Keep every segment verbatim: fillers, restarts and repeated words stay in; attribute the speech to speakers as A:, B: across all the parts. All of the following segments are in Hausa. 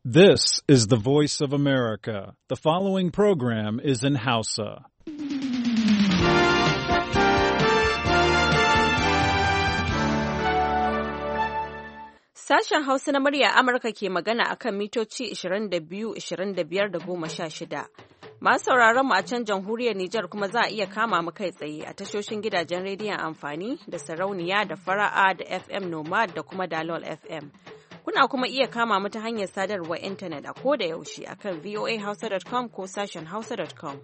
A: This is the voice of America. The following program is in Hausa.
B: Sashen Hausa na murya Amurka ke magana akan mitoci ishirin da biyu, ishirin da biyar da goma sha shida. Masu sauraron mu a can jamhuriyar Nijar kuma za a iya kama mu kai tsaye a tashoshin gidajen rediyon amfani da sarauniya da fara'a da F M Nomad da kuma Dalol F M. Kuna kuma iya kama mu ta hanyar sadarwar intanet a koda yaushe akan voa hausa dot com ko sashen hausa dot com.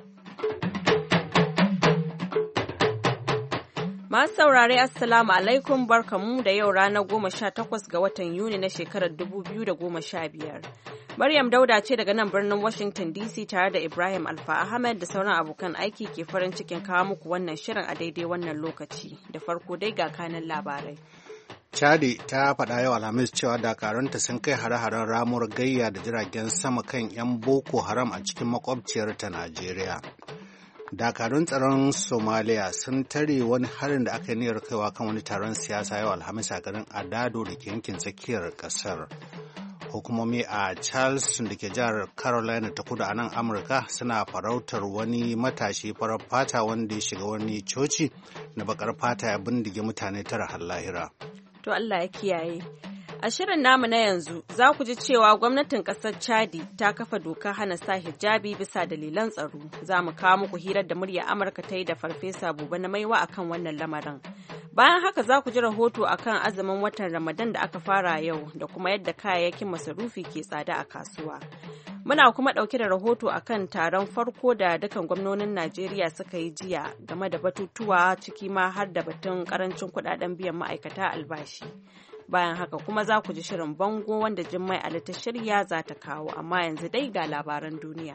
B: Masu saurare Assalamu alaikum barkamu da yau ranar goma sha takwas ga watan Yuni na shekarar dubu biyu da goma sha biyar. Maryam Dauda ce daga nan birnin Washington D C tare da Ibrahim Alfa Ahmed da sauran abokan aiki ke farin cikin kawo muku wannan shirin a daidai wannan lokaci. Da farko dai ga kanan labarai.
C: Chadi ta faɗa yau Alhamis cewa dakarunta sun kai hare-haren ramuwar gayya da jiragen sama kan 'yan Boko Haram a cikin makwabciyarta Najeriya. Dakarun tsaron Somalia sun tare wani harin da aka yi niyyar kaiwa kan wani taron siyasa yau Alhamis a garin Adado da ke yankin tsakiyar ƙasar. Hukumomi a Charleston da ke jihar Carolina ta kudu a nan Amurka suna farautar wani matashi farar fata wanda ya shiga wani coci na bakar fata ya bindige mutane tara har lahira.
B: To Allah ya kiyaye. A shirin namu na yanzu za ku ji cewa gwamnatin ƙasar Chadi ta kafa dokar hana sa hijabi bisa dalilan tsaro. Za mu kawo muku hirar da murya Amurka ta yi da Farfesa Buba na Maiwa akan wannan lamarin. Bayan haka za ku ji rahoto akan azumin watan Ramadan da aka fara yau da kuma yadda kayayyakin masarufi ke tsada a kasuwa. Muna kuma ɗauke da rahoto akan taron farko da dukan gwamnonin Najeriya suka yi jiya game da batutuwa ciki ma har da batun ƙarancin kuɗaɗen biyan ma'aikata albashi. Bayan haka kuma za ku ji shirin bango wanda Jummai Ali ta shirya za ta kawo, amma yanzu dai ga labaran duniya.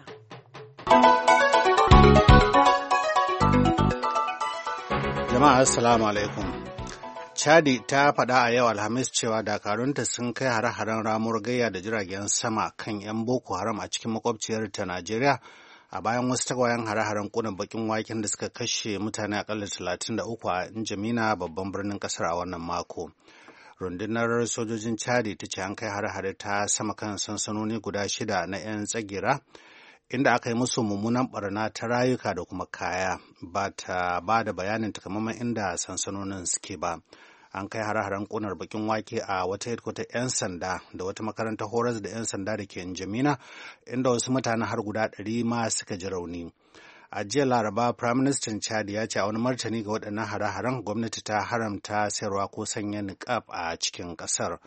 C: Jama'a assalamu alaikum. Chadi ta faɗa a yau Alhamis cewa dakarunta sun kai hare-haren ramuwar gayya da jiragen sama kan 'yan Boko Haram a cikin makwabciyar ta Najeriya a bayan wasu tagwayen hare-haren ƙunan bakin waken da suka kashe mutane akalla talatin da uku a N'Djamena babban birnin ƙasar a wannan mako. Rundunar sojojin Chadi ta ce an kai hare-hare ta sama kan sansanoni guda shida na 'yan tsagira inda aka yi musu mummunan barna ta rayuka da kuma kaya, ba ta ba da bayanin takamaiman inda sansanonin suke ba. An kai hare-haren ƙunar bakin wake a wata hedkwatar 'yan sanda da wata makarantar horas da 'yan sanda da ke N'Djamena inda wasu mutane har guda ɗari ma suka ji rauni. A jiya Laraba, Firaministan Chad ya ce a wani martani ga waɗannan hare-haren gwamnati ta haramta sayarwa ko sanya niqab a cikin ƙasar.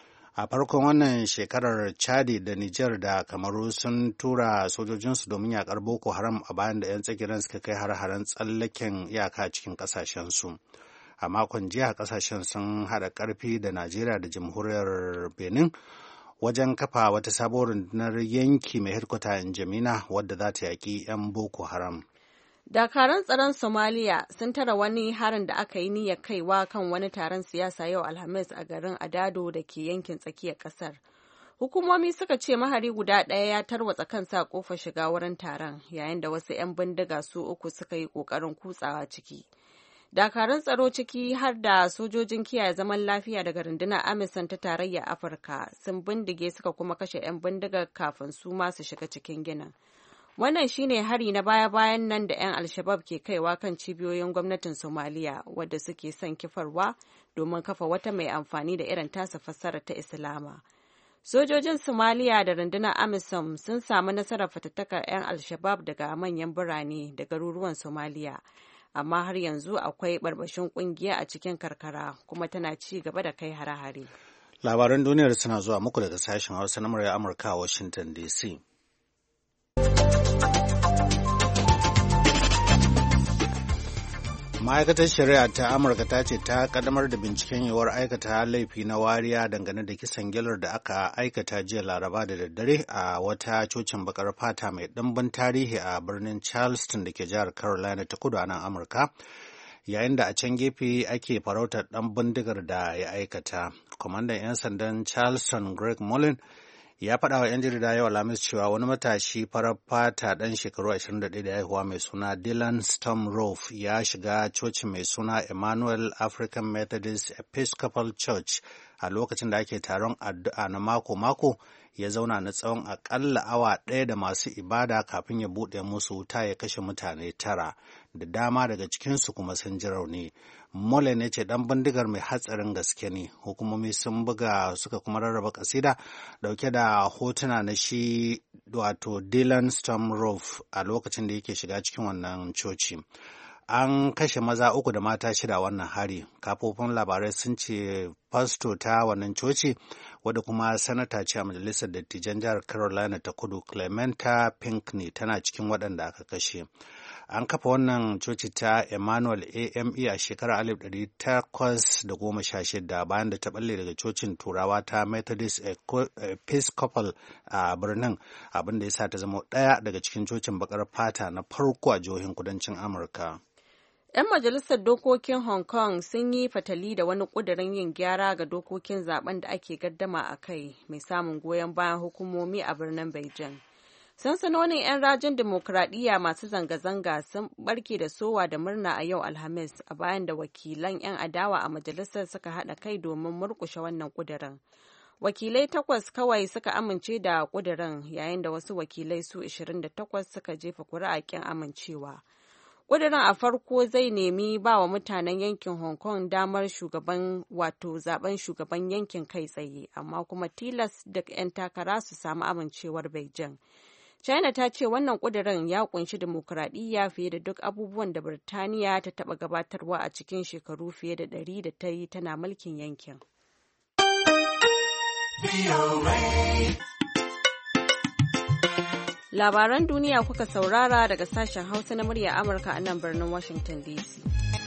C: A farkon wannan shekarar Chadi da Nijar da Kamaru sun tura sojojinsu domin yakar Boko Haram a bayan da 'yan tsagiran suka kai hare-haren tsallaken iyaka cikin ƙasashensu. A makon jiya ƙasashen sun haɗa ƙarfi da Najeriya da Jamhuriyar Benin wajen kafa wata sabuwar rundunar yanki mai hedkwata N'Djamena wadda za ta yaƙi 'yan Boko Haram.
B: Dakaran tsaron Somalia sun tara wani harin da aka yi niyyar kaiwa kan wani taron siyasa yau Alhamis a garin Adado da ke yankin tsakiyar ƙasar. Hukumomi suka ce mahari guda ɗaya ya tarwatsa kansa a ƙofar shiga wurin taron, yayin da wasu 'yan bindiga su uku suka yi ƙoƙarin kutsawa ciki. Dakarun tsaro ciki har da sojojin kiyaye zaman lafiya daga rundunar Amisom ta tarayyar Afirka sun bindige suka kuma kashe 'yan bindigar kafin su ma su shiga cikin ginin. Wannan shine hari na baya-bayan nan da 'yan Alshabab ke kaiwa kan cibiyoyin gwamnatin Somaliya wadda suke son kifarwa domin kafa wata mai amfani da irin tasa fassara ta Islama. Sojojin Somaliya da rundunar Amisom sun samu nasarar fatattakar 'yan Alshabab daga manyan birane da garuruwan Somaliya. Amma har yanzu akwai barbashin kungiya a cikin karkara kuma tana ci gaba da kai hare-hare.
C: Labaran duniyar suna zuwa muku daga sashen Hausa na murya Amurka a Washington D C. Ma'aikatar Shari'a ta Amurka ta ce ta kaddamar da binciken yiwuwar aikata laifi na wariya dangane da kisan gillar da aka aikata jiya Laraba da daddare a wata cocin bakar fata mai ɗimbin tarihi a birnin Charleston da ke jihar Carolina ta kudu a nan Amurka, yayin da a can gefe ake farautar ɗan bindigar da ya aikata. Kwamandan 'yan sandan Charleston Greg Mullen ya faɗa wa 'yan jarida yau Alhamis cewa wani matashi farar fata ɗan shekaru ashirin da ɗaya da haihuwa mai suna Dylan Stormroof ya shiga coci mai suna Emmanuel African Methodist Episcopal Church a lokacin da ake taron addu'a na mako-mako ya zauna na tsawon akalla awa ɗaya da masu ibada kafin ya buɗe musu wuta ya kashe mutane tara, da dama daga cikinsu kuma sun ji rauni. Mole ne ce ɗan bindigar mai hatsarin gaske ne. Hukumomi sun buga suka kuma rarraba kasida dauke da hotuna na shi wato Dylan Stormroof a lokacin da yake shiga cikin wannan coci. An kashe maza uku da mata shida wannan hari. Kafofin labarai sun ce fasto ta wannan coci, wadda kuma sanata ce a majalisar dattijan jihar Carolina ta Kudu, Clementa Pinckney, tana cikin waɗanda aka kashe. An kafa wannan coci ta Emmanuel A M E a shekarar alif ɗari takwas da goma sha shida bayan da ta balle daga cocin Turawa ta Methodist Episcopal a birnin, abin da ya sa ta zama ɗaya daga cikin cocin bakar fata na farko a jihohin kudancin Amurka.
B: 'Yan majalisar dokokin Hong Kong sun yi fatali da wani ƙudurin yin gyara ga dokokin zaben da ake gaddama a kai mai samun goyon bayan hukumomi a birnin Beijing. Sansanonin 'yan rajin dimokuraɗiyya masu zanga-zanga sun barke da sowa da murna a yau Alhamis a bayan da wakilan 'yan adawa a majalisar suka haɗa kai domin murƙushe wannan ƙudurin. Wakilai takwas kawai suka amince da ƙudurin yayin da wasu wakilai su ashirin da takwas suka jefa kuri'a ƙin amincewa. Ƙudurin a farko zai nemi ba wa mutanen yankin Hong Kong damar shugaban wato zaben shugaban yankin kai tsaye, amma kuma tilas duk 'yan takara su samu amincewar Beijing. China ta ce wannan ƙudurin ya kunshi dimokuraɗiyya fiye da duk abubuwan da Birtaniya ta taɓa gabatarwa a cikin shekaru fiye da ɗari da ta yi tana mulkin yankin. Labaran duniya kuka saurara daga sashen Hausa na murya Amurka a nan birnin Washington D C.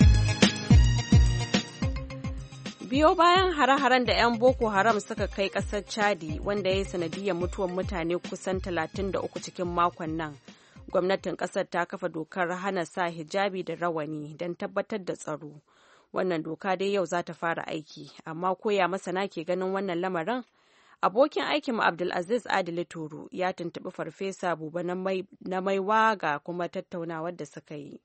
B: Biyo bayan hare-haren da 'yan Boko Haram suka kai ƙasar Chadi wanda ya yi sanadiyar mutuwar mutane kusan talatin da uku cikin makon nan, gwamnatin ƙasar ta kafa dokar hana sa hijabi da rawani don tabbatar da tsaro. Wannan doka dai yau za ta fara aiki, amma koya masana ke ganin wannan lamarin? Abokin aikinmu Abdulaziz Adili Toro ya tuntuɓi Farfesa Buba na Maiwa ga kuma tattaunawar da suka yi.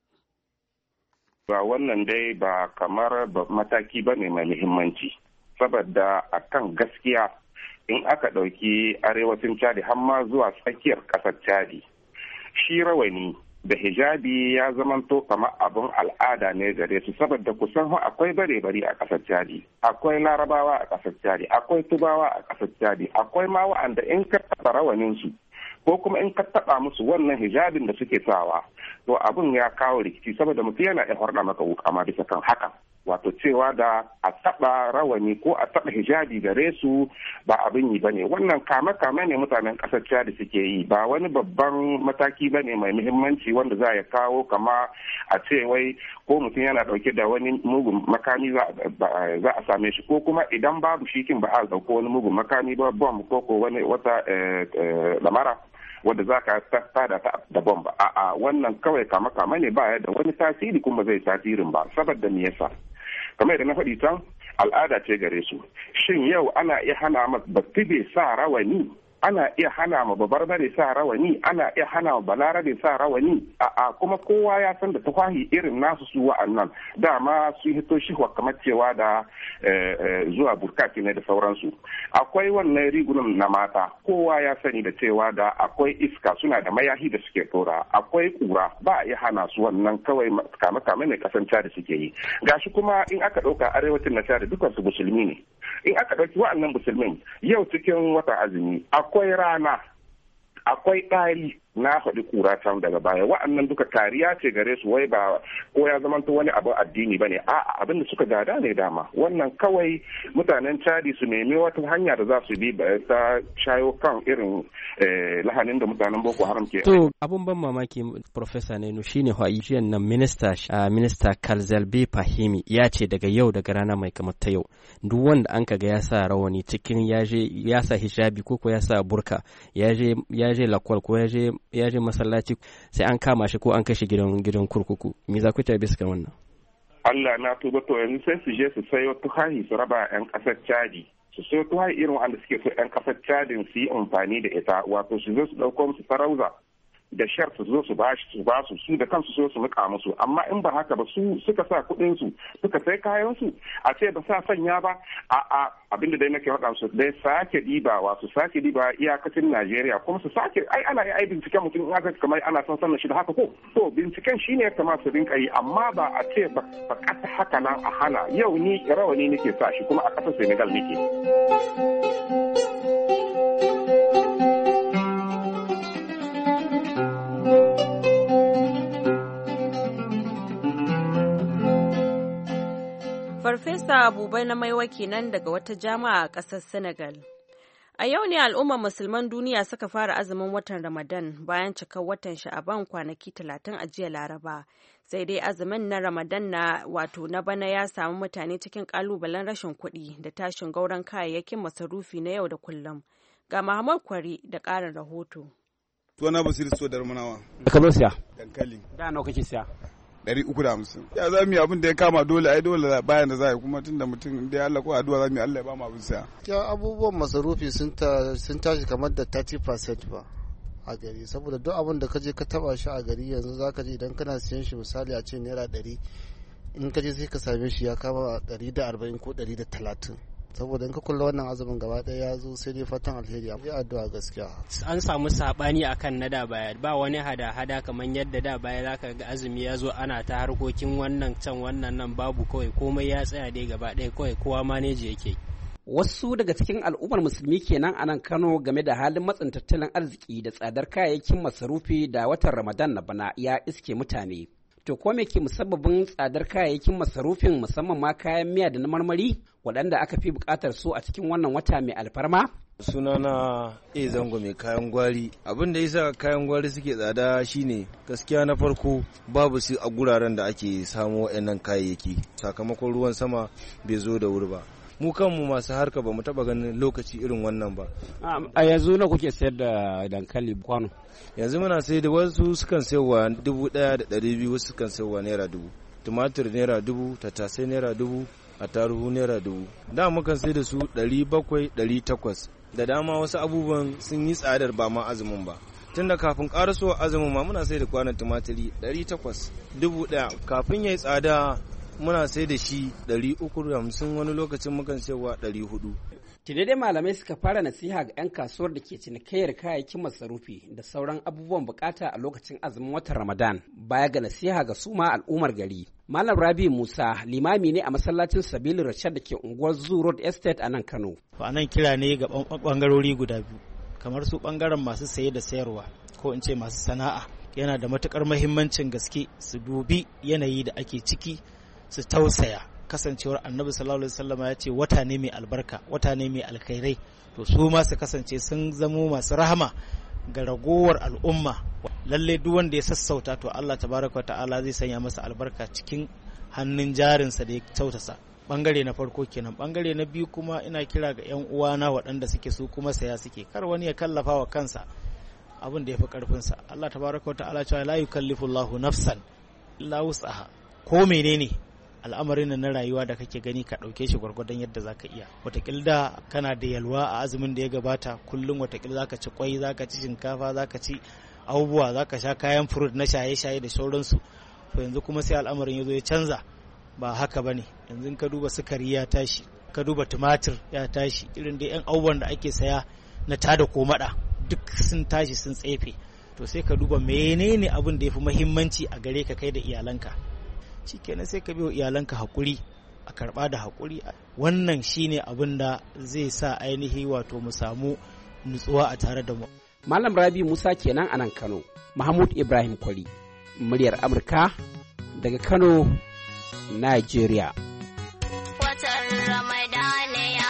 D: Ba wannan dai ba kamar mataki ba ne mai muhimmanci, saboda a kan gaskiya in aka ɗauki arewacin Chadi har ma zuwa tsakiyar ƙasar Chadi, shi rawani da hijabi ya zamanto kamar abin al'ada ne gare su, saboda kusan akwai bare-bari a ƙasar Chadi, akwai larabawa a ƙasar Chadi, akwai tubawa a ƙasar Chadi, akwai ma wa'anda in ka taɓa rawaninsu ko kuma in ka taɓa musu wannan hijabin da suke sawa, to abin ya kawo rikici, saboda mutum yana iya horɗa maka wuƙa ma bisa kan haka. Wato cewa da a taɓa rawani ko a taɓa hijabi gare su ba abin yi bane. Wannan kame-kame ne mutanen ƙasar Chad suke yi, ba wani babban mataki bane mai muhimmanci wanda za ya kawo kama a ce wai ko mutum yana ɗauke da wani mugun makami za a same shi, ko kuma idan babu shi kin ba a ɗauko wani mugun makami ba, bom ko ko wani wata lamara wadda za ka tada ta da bomba. A'a, wannan kawai kama-kama ne ba da wani tasiri kuma zai tasirin ba, saboda me yasa? Kamar da na faɗi can, al'ada ce gare su. Shin yau ana iya hana ma battibe sa rawani? Ana iya hana ma babarbare sa rawani? Ana iya hana ma balarabe sa rawani? A'a, kuma kowa ya san da tufahi irin nasu su wa'annan. Dama su hito shi kamar cewa da zuwa burkaki ne da sauransu. Akwai wannan rigunan na mata, kowa ya sani da cewa da akwai iska, suna da mayahi da suke tora, akwai kura, ba a iya hana su wannan, kawai kame-kame ne kasance da suke yi. Gashi kuma in aka ɗauka arewacin na da dukansu musulmi ne. In aka ɗauki wa'annan musulmin yau cikin wata azumi akwai rana, akwai ɗari, na faɗi kura can daga baya, wa'annan duka kariya ce gare su, wai ba ko ya zamanta wani abu addini bane, a'a abin da suka gada ne dama. Wannan kawai mutanen Chadi su nemi wata hanya da za su bi ta shayo kan irin lahanin da mutanen Boko Haram ke.
E: To abun ban mamaki Professor Nenu shine hajiyan nan minista minista Kalzalbe Fahimi ya ce daga yau daga rana mai kamar ta yau duk wanda an kaga ya sa rawani cikin yaje ya sa hijabi ko ko ya sa burka yaje yaje lakwal ko yaje ya je masallaci sai an kama shi ko an kashe gidan gidan kurkuku. Me za ku ta bisa kan wannan?
D: Allah na tuba, to yanzu sai su je su sayo tuhahi su raba yan kasar Chadi, su sayo tuhahi irin wanda suke so yan kasar Chadin su yi amfani da ita, wato su zo su dauko musu farauza da shar su zo su ba su ba su su da kansu so su muka musu, amma in ba haka ba su suka sa kuɗin su suka sai kayan su a ce ba sa sanya ba a a abinda dai nake faɗa su dai sake dibawa su sake diba iyakacin Najeriya kuma su sake ai ana yi ai binciken mutum in aka kamar ana son sanin shi da haka ko to binciken shine ya kamata su rinka yi amma ba a ce ba kasa haka nan a hana. Yau ni rawani nake sa shi kuma a ƙasar Senegal nake.
B: Farfesa Abubai na Maiwa kenan daga wata jami'a a ƙasar Senegal. A yau ne al'ummar musulman duniya suka fara azumin watan Ramadan bayan cikar watan Sha'aban kwanaki talatin a jiya Laraba. Sai dai azumin na Ramadan na wato na bana ya samu mutane cikin ƙalubalen rashin kuɗi da tashin gauran kayayyakin masarufi na yau da kullum. Ga Muhammad Kwari da ƙarin rahoto.
F: Tuwana Basiru so da Rumanawa.
G: Ka zo siya?
F: Dankali.
G: Da nawa kake siya?
F: Ɗari uku da hamsin. Ya za mu yi abin da ya kama dole ai dole bayan da za yi kuma tun da mutum da ya Allah ko addu'a za mu yi Allah ya ba mu abin siya.
H: Ya abubuwan masarufi sun tashi kamar da thirty percent ba a gari saboda duk abin da ka je ka taba shi a gari yanzu za ka je idan kana siyan shi misali a ce naira ɗari in ka je sai ka same shi ya kama ɗari da arba'in ko ɗari da talatin. Saboda in ka kula wannan azumin gaba ɗaya ya zo sai dai fatan alheri a addu'a gaskiya.
E: An samu sabani akan na da baya ba wani hada-hada kamar yadda da baya zaka ga azumi ya zo ana ta harkokin wannan can wannan nan babu kawai komai ya tsaya dai gaba ɗaya kawai kowa maneji yake.
G: Wasu daga cikin al'ummar musulmi kenan a nan Kano game da halin matsin tattalin arziki da tsadar kayayyakin masarufi da watan Ramadan na bana ya iske mutane. To ko me ke musabbabin tsadar kayayyakin masarufin musamman ma kayan miya da na marmari waɗanda aka fi buƙatar su a cikin wannan wata mai alfarma?
I: Sunana E Zango mai kayan gwari. Abin da yasa kayan gwari suke tsada shine gaskiya na farko babu su a guraren da ake samu waɗannan kayayyaki sakamakon ruwan sama bai zo da wuri ba. Mu kanmu masu harka ba mu taba ganin lokaci irin wannan ba.
G: A yanzu na kuke sayar da dankali kwano?
I: Yanzu muna sai da wasu sukan sayarwa dubu ɗaya da ɗari biyu wasu sukan sayarwa naira dubu. Tumatir naira dubu, tattasai naira dubu, attaruhu naira dubu. Da mukan sai da su ɗari bakwai ɗari takwas. Da dama wasu abubuwan sun yi tsadar ba ma azumin ba. Tun da kafin ƙarasowa azumin ma muna sai da kwanon tumatiri ɗari takwas, dubu ɗaya. Kafin ya yi tsada muna sai da shi ɗari uku da hamsin wani lokacin mukan sayarwa ɗari hudu.
G: Tide dai malamai suka fara nasiha ga 'yan kasuwar da ke cinikayyar kayayyakin masarufi da sauran abubuwan bukata a lokacin azumin watan Ramadan baya ga nasiha ga suma al'ummar gari. Malam Rabi Musa limami ne a masallacin Sabilu Rashad da ke unguwar Zoo Road Estate a nan Kano.
J: Ba nan kira ne ga bangarori guda biyu kamar su bangaren masu saye da sayarwa ko in ce masu sana'a yana da matukar muhimmancin gaske su dubi yanayi da ake ciki su tausaya kasancewar annabi sallallahu alaihi wasallam ya ce wata ne mai albarka wata ne mai alkhairai to su ma su kasance sun zamo masu rahama ga ragowar al'umma lalle duk wanda ya sassauta to Allah tabaraka ta'ala zai sanya masa albarka cikin hannun jarinsa da ya kyautasa. Bangare na farko kenan. Bangare na biyu kuma ina kira ga yan uwana waɗanda suke su kuma saya suke kar wani ya kallafa wa kansa abin da ya fi karfinsa. Allah tabaraka ta'ala cewa la yukallifu Allahu nafsan illa wus'aha. Ko menene al'amarin na rayuwa da kake gani ka ɗauke shi gwargwadon yadda za ka iya. Watakil da kana da yalwa a azumin da ya gabata kullum watakil za ka ci kwai za ka ci shinkafa za ka ci abubuwa za ka sha kayan furut na shaye-shaye da sauransu. To yanzu kuma sai al'amarin ya zo ya canza ba haka ba ne. Yanzu ka duba sukari ya tashi ka duba tumatir ya tashi irin da 'yan abubuwan da ake saya na tada ko maɗa duk sun tashi sun tsefe. To sai ka duba menene abin da ya fi muhimmanci a gare ka kai da iyalanka. Shikenan sai ka biyo iyalanka haƙuri a karɓa da haƙuri. Wannan shine abin da zai sa ainihi wato mu samu nutsuwa a tare da mu.
G: Malam Rabi Musa kenan a nan Kano. Mahmud Ibrahim Kwari, muryar Amurka daga Kano, Nigeria.
K: Watan Ramadana ya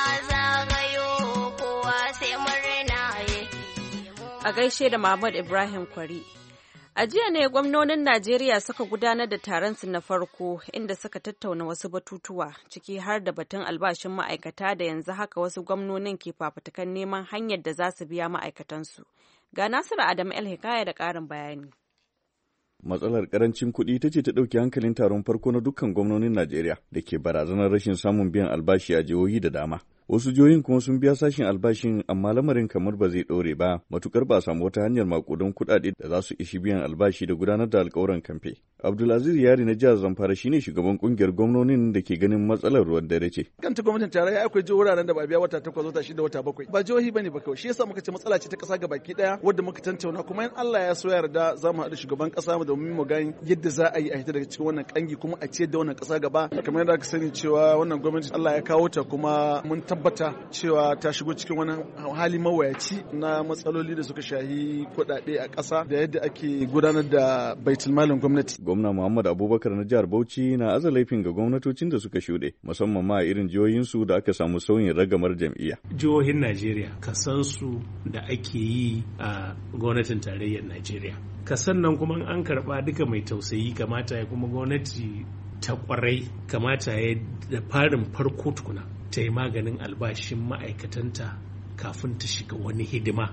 K: zagayo kowa sai murna ye.
B: A gaishe da Mahmud Ibrahim Kwari. A jiya ne gwamnonin Najeriya suka gudanar da taronsu na farko inda suka tattauna wasu batutuwa ciki har da batun albashin ma'aikata da yanzu haka wasu gwamnonin ke fafutukan neman hanyar da za su biya ma'aikatansu. Ga Nasiru Adamu El Hikaya da ƙarin bayani.
L: Matsalar karancin kuɗi ita ce ta ɗauki hankalin taron farko na dukkan gwamnonin Najeriya da ke barazanar rashin samun biyan albashi a jihohi da dama. Wasu jihohin kuma sun biya sashin albashin amma lamarin kamar ba zai ɗore ba matukar ba samu wata hanyar makudan kuɗaɗe da za su ishi biyan albashi da gudanar da alƙawuran kamfe. Abdulaziz Yari na jihar Zamfara shine shugaban kungiyar gwamnonin da ke ganin matsalar ruwan dare ce.
M: Kanta gwamnatin tarayya akwai jihohi da ba biya wata takwas wata shida wata bakwai. Ba jihohi bane ba kawai. Shi yasa muka ce matsala ce ta kasa gabaki daya wadda muka tantauna kuma in Allah ya so yarda za mu haɗu shugaban kasa mu domin mu ga yadda za a yi a hita daga cikin wannan kangi kuma a ciyar da wannan kasa gaba. Kamar yadda aka sani cewa wannan gwamnati Allah ya kawo ta kuma mun tabbata cewa ta shigo cikin wani hali mawayaci na matsaloli da suka shahi kuɗaɗe a ƙasa da yadda ake gudanar da baitulmalin gwamnati.
L: Gwamna Muhammad Abubakar na jihar Bauchi na aza laifin ga gwamnatocin da suka shuɗe musamman ma irin jihohinsu da aka samu sauyin ragamar jam'iyya.
N: Jihohin Najeriya kasansu da ake yi a gwamnatin tarayyar Najeriya. Kasan nan kuma an karɓa duka mai tausayi kamata ya kuma gwamnati ta kwarai kamata ya da farin farko tukuna ta yi maganin albashin ma'aikatanta kafin ta shiga wani hidima.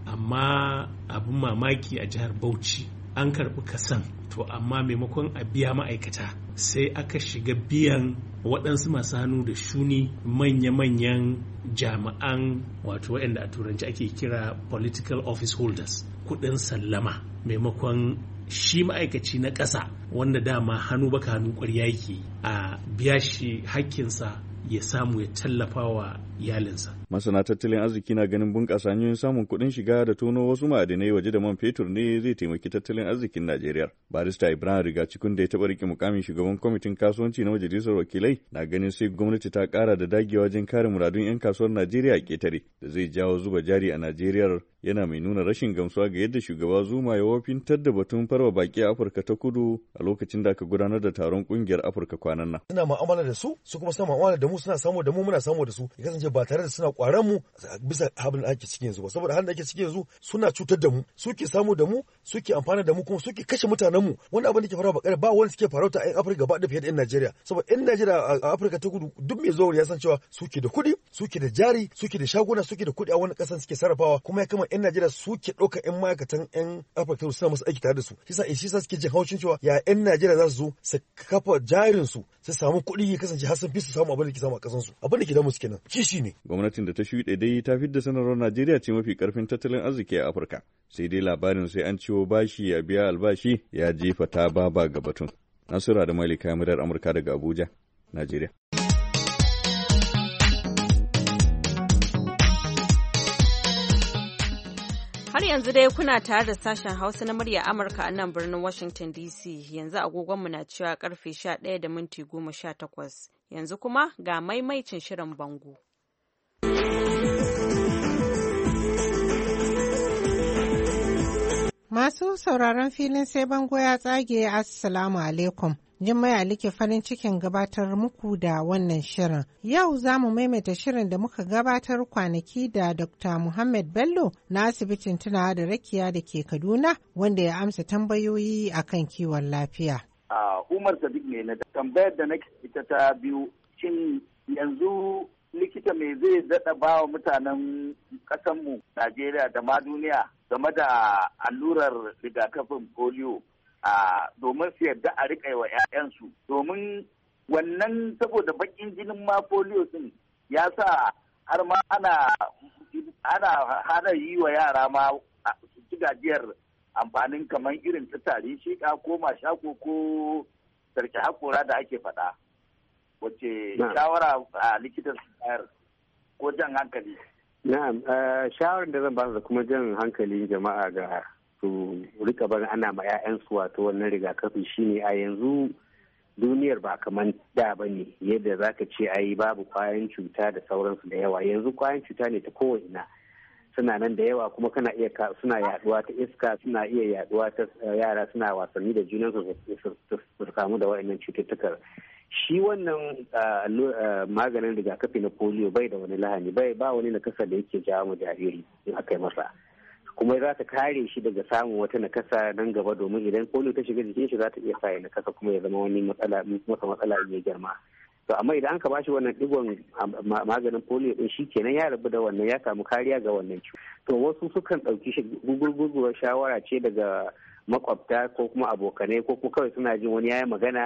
N: Amma abin mamaki a jihar Bauchi an karɓi kasan to amma maimakon a biya ma'aikata sai aka shiga biyan waɗansu masu hannu da shuni manya-manyan jami'an wato waɗanda a turanci ake kira political office holders kuɗin sallama maimakon shi ma'aikaci na ƙasa wanda dama hannu baka hannu ƙwarya yake a biya shi hakkinsa ya samu ya tallafa wa iyalinsa.
L: Masana tattalin arziki na ganin bunƙasa hanyoyin samun kuɗin shiga da tono wasu ma'adinai waje da man fetur ne zai taimaki tattalin arzikin Najeriya. Barista Ibrahim Rigacikun da ya taɓa rike mukamin shugaban kwamitin kasuwanci na majalisar wakilai na ganin sai gwamnati ta ƙara da dagewa wajen kare muradun 'yan kasuwar Najeriya a ƙetare da zai jawo zuba jari a Najeriya yana mai nuna rashin gamsuwa ga yadda shugaba Zuma ya wofintar da batun farwa baki a Afirka ta Kudu a lokacin da aka gudanar da taron ƙungiyar Afirka kwanan nan.
O: Suna mu'amala da su, su kuma suna mu'amala da mu suna samu da mu muna samu da su. Ya kasance ba tare da suna kwaran mu bisa halin da ake cikin yanzu ba saboda halin da ake cikin yanzu suna cutar da mu suke samu da mu suke amfana da mu kuma suke kashe mutanen mu wani abin da ke faruwa ba ba wani suke farauta a yan Afirka ba da fiye da yan Najeriya saboda yan Najeriya a Afirka ta Kudu duk mai zuwa ya san cewa suke da kuɗi suke da jari suke da shaguna suke da kuɗi a wani ƙasan suke sarrafawa kuma ya kama yan Najeriya suke ɗaukar yan ma'aikatan yan Afirka ta Kudu suna musu aiki tare da su shi sa shi sa suke jin haushin cewa ya yan Najeriya za su zo su kafa jarin su su samu kuɗi ya kasance har sun fi su samu abin da ke samu a ƙasan su abin da ke da musu kenan kishi ne.
L: Gwamnatin da ta shuɗe dai ta fidda sanarwar Najeriya ce mafi karfin tattalin arziki a Afirka. Sai dai labarin sai an ciwo bashi ya biya albashi ya jefa ta baba ga batun. Nasura da Malika Murar Amurka daga Abuja, Najeriya.
B: Har yanzu dai kuna tare da sashen Hausa na murya Amurka a nan birnin Washington D C. Yanzu agogonmu na cewa karfe sha ɗaya da minti goma sha takwas. Yanzu kuma ga maimaicin shirin bango.
P: Masu sauraron filin sai bango ya tsage Assalamu alaikum. Jummai Ali ke farin cikin gabatar muku da wannan shirin. Yau za mu maimaita shirin da muka gabatar kwanaki da Dokta Muhammad Bello na asibitin tunawa da rakiya da ke Kaduna wanda ya amsa tambayoyi akan kiwon lafiya.
Q: Uh, Umar Sadiq ne na tambayar da nake ita ta biyu shin yanzu likita me zai daɗa ba wa mutanen ƙasanmu Najeriya da ma duniya game da allurar rigakafin polio a domin su yarda a riƙa wa 'ya'yansu domin wannan saboda baƙin jinin ma polio din ya sa har ma ana ana hana yi wa yara ma su ci gajiyar amfanin kamar irin ta tari shiƙa ko mashako ko sarki haƙora da ake faɗa. Wace shawara a likitan bayar ko jan hankali?
R: Na'am, shawarar da zan ba da kuma jan hankalin jama'a ga su rika bar ana ma 'ya'yansu wato wannan rigakafi shine a yanzu duniyar ba kamar da ba ne yadda za ka ce ayi babu kwayan cuta da sauransu da yawa yanzu kwayan cuta ne ta kowane suna nan da yawa kuma kana iya suna yaduwa ta iska suna iya yaduwa ta yara suna wasanni da junansu su kamu da waɗannan cututtukar. Shi wannan maganin rigakafi na polio bai da wani lahani bai ba wani nakasa da yake jawo mu jariri in aka yi masa kuma za ta kare shi daga samun wata nakasa nan gaba domin idan polio ta shiga jikin shi za ta iya sa ya nakasa kuma ya zama wani matsala masa matsala mai girma. To amma idan ka bashi wannan digon maganin polio din shi kenan ya rabu da wannan ya samu kariya ga wannan ciwo. To wasu sukan ɗauki shi gugurguguwar shawara ce daga makwabta ko kuma abokanai ko kuma kawai suna jin wani yayi magana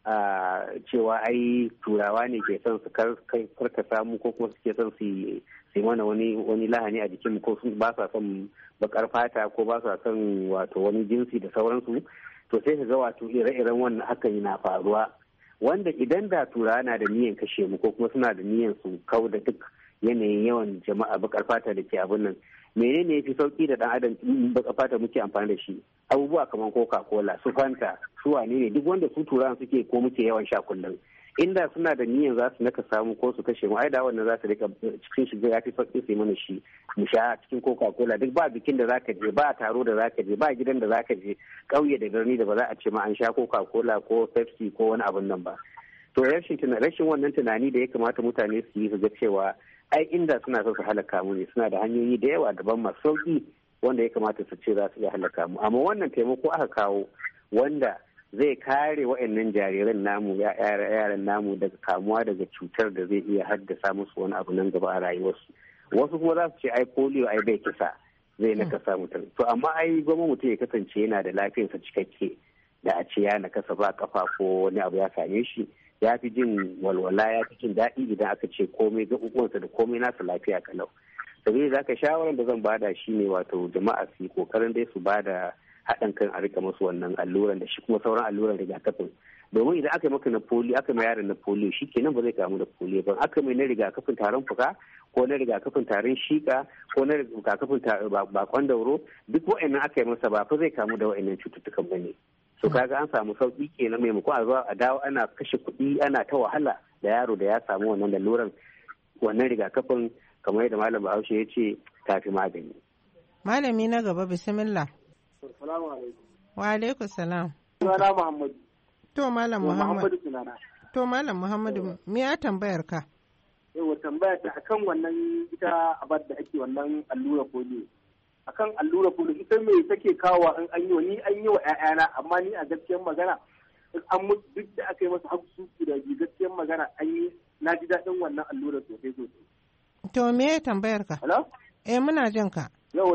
R: cewa ai turawa ne ke son su karka samu ko kuma suke son su yi mana wani wani lahani a jikinmu ko sun ba sa son bakar fata ko ba sa son wato wani jinsi da sauransu. To sai ka ga wato ire-iren wannan hakan na faruwa, wanda idan da turawa na da niyyar kashe mu ko kuma suna da niyyar su kau da duk yanayin yawan jama'a bakar fata da ke abin nan, menene yafi sauki da dan adam bakar fata muke amfani da shi? Abubuwa kamar coca-cola, su fanta, su wane ne, duk wanda su turawan suke ko muke yawan sha kullum. Inda suna da niyyar za su naka samu ko su kashe mu, ai da wannan za su rika cikin shiga ya fi sauki su yi mana shi mu sha cikin coca-cola. Duk ba bikin da zaka je, ba taro da zaka je, ba gidan da zaka je, ƙauye da birni da ba za a ce ma an sha coca-cola ko pepsi ko wani abun nan ba. To rashin rashin wannan tunani da ya kamata mutane su yi su ga cewa ai inda suna so su halaka mu ne, suna da hanyoyi da yawa daban masu sauki wanda ya kamata su ce za su iya halaka mu. Amma wannan taimako aka kawo wanda zai kare wa'annan jariran namu yaran namu daga kamuwa daga cutar da zai iya haddasa musu wani abu nan gaba a rayuwarsu. Wasu kuma za su ce ai polio ai bai kisa, zai nakasa mutum. To amma ai gwamnati mutum ya kasance yana da lafiyarsa cikakke, da a ce ya nakasa ba kafa ko wani abu ya same shi, ya fi jin walwala, ya fi jin daɗi idan aka ce komai gaɓuɓuwansa da komai nasa lafiya kalau. Saboda da haka shawarar da zan bada shi ne wato jama'a su yi kokarin dai su bada haɗin kan a rika musu wannan alluran da shi kuma sauran alluran rigakafin. Domin idan aka yi maka na polio, aka mai yaron na polio, shi kenan ba zai kamu da polio ba. Aka mai na rigakafin tarin fuka ko na rigakafin tarin shika ko na rigakafin bakon dauro, duk wa'annan aka yi masa ba fa zai kamu da wa'annan cututtukan ba ne. So kaga an samu sauki kenan, maimakon a zuwa a dawo ana kashe kuɗi ana ta wahala da yaro da ya samu wannan laluran. Wannan rigakafin kamar yadda malam Bahaushe ya ce tafi magani.
P: Malami na gaba bismillah.
S: Assalamu alaikum.
P: Wa alaikum salam.
S: Sunana Muhammadu.
P: To malam Muhammad.
S: Muhammadu sunana.
P: To malam Muhammadu, me ya tambayar ka?
S: Yawa tambaya ta akan wannan ita abar da ake wannan allura polio. Akan allura polio ita me take kawo in an yi wa ni an yi wa ƴaƴana, amma ni a gaskiyar magana an mutu duk da aka yi masa haku su da gaskiyar magana an yi, na ji daɗin wannan allura sosai sosai.
P: To me ya tambayar ka?
S: Hello?
P: Eh muna jin ka.
S: Yawa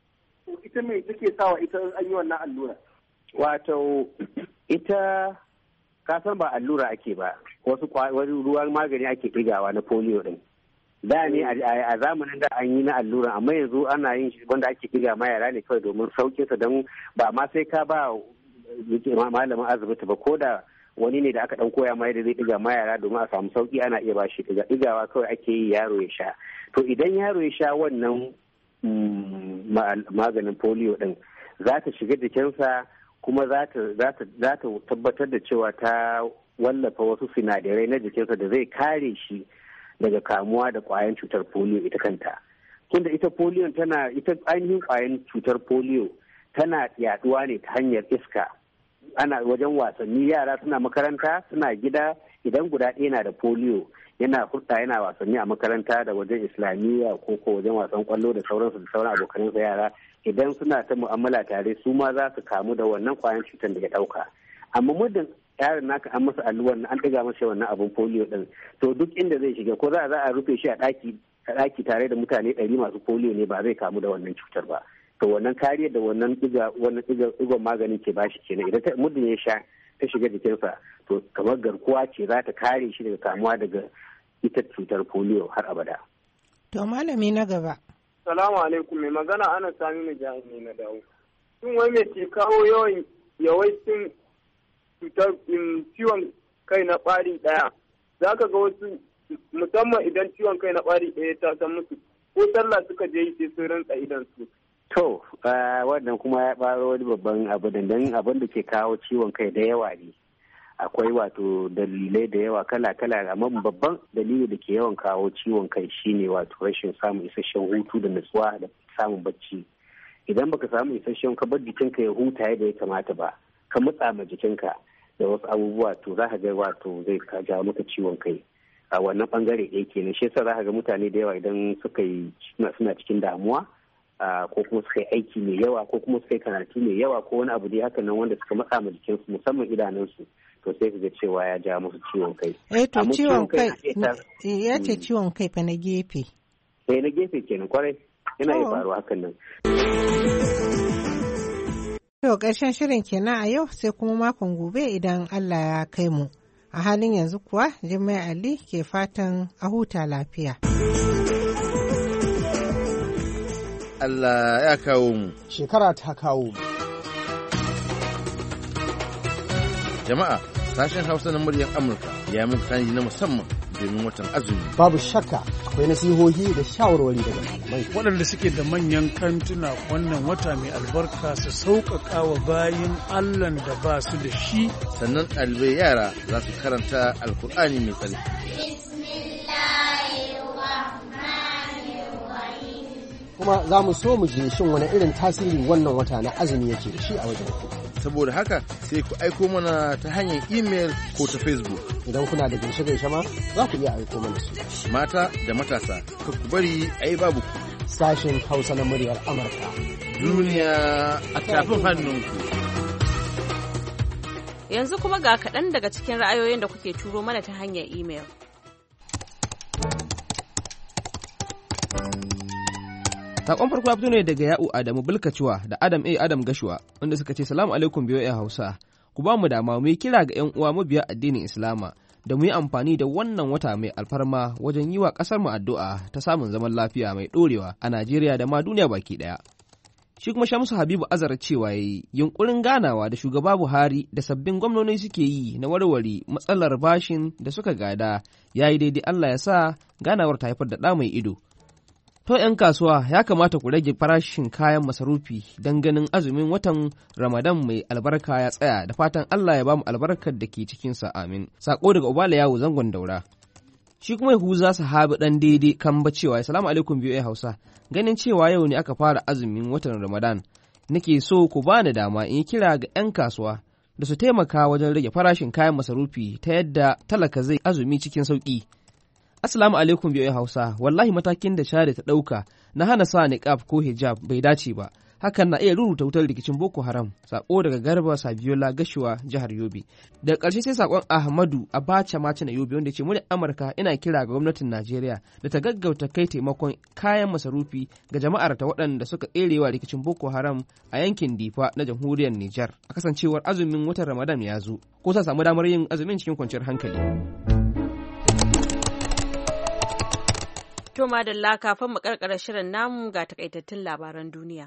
S: ita me take sawa ita an yi wannan allura?
R: Wato ita ka san ba allura ake ba, wasu wani ruwan magani ake ɗigawa na polio din. Da ne a zamanin da an yi na allura, amma yanzu ana yin shi wanda ake ɗiga ma yara ne kawai domin sauƙin sa, don ba ma sai ka ba malamin asibiti ba, ko da wani ne da aka dan koya ma yadda zai ɗiga ma yara domin a samu sauƙi ana iya ba shi ɗiga. Ɗigawa kawai ake yi yaro ya sha. To idan yaro ya sha wannan maganin polio din, za ta shiga jikinsa kuma za ta tabbatar da cewa ta wallafa wasu sinadarai na jikinsa da zai kare shi daga kamuwa da kwayan cutar polio ita kanta. Tunda ita polio tana ita ainihin kwayan cutar polio tana yaduwa ne ta hanyar iska. Ana wajen wasanni, yara suna makaranta suna gida, idan guda ɗaya na da polio yana hurɗa yana wasanni a makaranta da wajen islamiyya ko ko wajen wasan kwallo da sauransu da sauran abokanansa yara, idan suna ta mu'amala tare su ma za su kamu da wannan kwayan cutar da ya ɗauka. Amma muddin yaron naka an masa alluwan an ɗiga masa wannan abin polio ɗin, to duk inda zai shiga ko za a rufe shi a ɗaki a ɗaki tare da mutane ɗari masu polio ne, ba zai kamu da wannan cutar ba. To wannan kariyar da wannan ɗiga wannan ɗigon maganin ke bashi kenan, idan muddin ya sha ta shiga jikinsa to kamar garkuwa ce za ta kare shi daga kamuwa daga ita cutar polio har abada.
P: To malami na gaba.
S: Salamu alaikum, mai magana ana sami na jami'i na dawo. Shin wai me ke kawo yawan yawaitin cutar ciwon kai na ɓari ɗaya? Za ka ga wasu musamman idan ciwon kai na ɓari ɗaya ta san musu ko sallah suka je yi sai sun rantsa idan su.
R: To, wannan kuma ya ɓaro wani babban abu da dan abin da ke kawo ciwon kai da yawa ne. Akwai wato dalilai da yawa kala-kala, amma babban dalili da ke yawan kawo ciwon kai shine wato rashin samun isasshen hutu da nutsuwa da samun bacci. Idan baka samu isasshen ka bar jikinka ya huta yadda ya kamata ba, ka matsa ma jikinka da wasu abubuwa, to za ka ga wato zai jawo maka ciwon kai. A wannan bangare ɗaya kenan, shi yasa za ka ga mutane da yawa idan suka yi suna cikin damuwa, ko kuma suka yi aiki mai yawa ko kuma suka yi karatu mai yawa ko wani abu dai haka nan wanda suka matsa ma jikinsu musamman idanunsu, to sai ka ga cewa ya ja musu ciwon kai.
P: Eh to ciwon kai ya ce ciwon kai fa na gefe.
R: Eh na gefe kenan kwarai yana iya faruwa hakan nan.
P: To ƙarshen shirin kenan a yau sai kuma makon gobe idan Allah ya kai mu. A halin yanzu kuwa Jummai Ali ke fatan a huta lafiya.
I: Allah ya kawo mu.
T: Shekara ta kawo mu.
I: Jama'a, sashen Hausa na muryar Amurka ya muku tanadi na musamman domin watan azumi.
T: Babu shakka akwai nasihohi da shawarwari daga malamai.
U: Waɗanda suke da manyan kantuna wannan wata mai albarka su sauƙaƙa wa bayin Allahn da ba su da shi.
I: Sannan ɗalibai yara za su karanta Alkur'ani mai tsarki.
T: Kuma za mu so mu ji shin wani irin tasiri wannan wata na azumi yake da shi a wajen ku.
I: Saboda haka sai ku aiko mana ta hanyar imel ko ta Facebook.
T: Idan kuna da gaishe-gaishe ma za ku iya aiko mana su.
I: Mata da matasa, ka ku bari a yi babu ku.
T: Sashen Hausa na muryar Amurka.
I: Duniya a tafin hannunku.
B: Yanzu kuma ga kaɗan daga cikin ra'ayoyin da kuke turo mana ta hanyar imel.
V: Sakon farko fito ne daga Ya'u Adamu Bulkaciwa da Adam A Adam Gashuwa wanda suka ce salamu alaikum biyo ya Hausa. Ku ba mu dama mu yi kira ga 'yan uwa mabiya addinin Islama da mu yi amfani da wannan wata mai alfarma wajen yi wa ƙasar mu addu'a ta samun zaman lafiya mai ɗorewa a Najeriya da ma duniya baki ɗaya. Shi kuma Shamsu Habibu Azar cewa yayi yunkurin ganawa da shugaba Buhari da sabbin gwamnoni suke yi na warware matsalar bashin da suka gada yayi daidai Allah ya sa ganawar ta haifar da ɗa mai ido. To ‘yan kasuwa ya kamata ku rage farashin kayan masarufi don ganin azumin watan Ramadan mai albarka ya tsaya da fatan Allah ya ba mu albarkar da ke cikinsa amin. Sako daga Ubala Yawo zangon daura. Shi kuma Yahuza Sahabi ɗan daidai kan ba cewa salamu alaikum biyu Hausa. Ganin cewa yau ne aka fara azumin watan Ramadan. Nake so ku bani dama in yi kira ga ‘yan kasuwa da su taimaka wajen rage farashin kayan masarufi ta yadda talaka zai azumi cikin sauƙi. Assalamu alaikum biyu Hausa, wallahi matakin da share ta ɗauka na hana sa niqab ko hijab bai dace ba, hakan na iya rurruta wutar rikicin Boko Haram, sako daga Garba Sabiola Gashuwa jihar Yobe. Daga ƙarshe sai sakon Ahmadu Abacha Mace na Yobe wanda ce mu Amurka ina kira ga gwamnatin Najeriya da ta gaggauta kai taimakon kayan masarufi ga jama'ar ta waɗanda suka tserewa rikicin Boko Haram a yankin Difa na jamhuriyar Nijar. A kasancewar azumin watan Ramadan ya zo, ko sa samu damar yin azumin cikin kwanciyar hankali.
B: To madalla kafin mu karkara shirin namu ga takaitattun labaran duniya.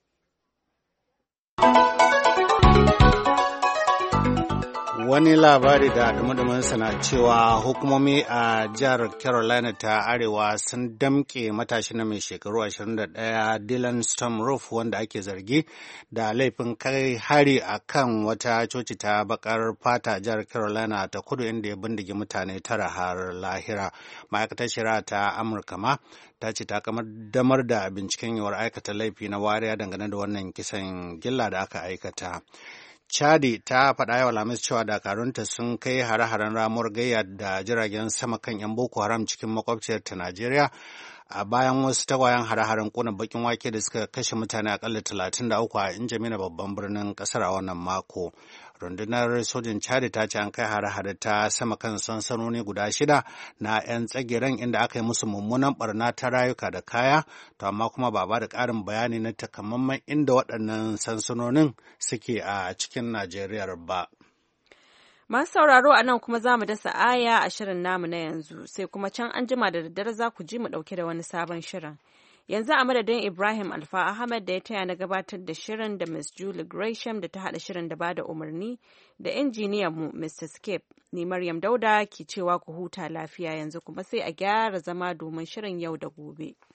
C: Wani labari da dumudumunsa na cewa hukumomi a jihar Carolina ta Arewa sun damƙe matashi na mai shekaru ashirin da ɗaya Dylan Stormroof wanda ake zargi da laifin kai hari a kan wata coci ta bakar fata jihar Carolina ta kudu inda ya bindige mutane tara har lahira. Ma'aikatar shari'a ta Amurka ma ta ce ta kaddamar da binciken yiwuwar aikata laifi na wariya dangane da wannan kisan gilla da aka aikata. Chadi ta faɗa yau Alhamis cewa dakarunta sun kai hare-haren ramuwar gayya da jiragen sama kan 'yan Boko Haram cikin makwabciyar ta Najeriya a bayan wasu tagwayen hare-haren ƙunar bakin wake da suka kashe mutane akalla talatin da uku a Injamina babban birnin ƙasar a wannan mako. Rundunar sojin Chad ta ce an kai hare-hare ta sama kan sansanoni guda shida na 'yan tsagiran inda aka yi musu mummunan barna ta rayuka da kaya, to amma kuma ba ba da ƙarin bayani na takamaiman inda waɗannan sansanonin suke a cikin Najeriya ba.
B: Masu sauraro a nan kuma za mu dasa aya a shirin namu na yanzu, sai kuma can an jima da daddare za ku ji mu ɗauke da wani sabon shirin. Yanzu a madadin Ibrahim Alfa Ahmed da ya taya na gabatar da shirin da Miss Julie Gresham da ta haɗa shirin da bada umarni da injiniyan mu Mister Skip, ni Maryam Dauda ke cewa ku huta lafiya yanzu kuma sai a gyara zama domin shirin yau da gobe.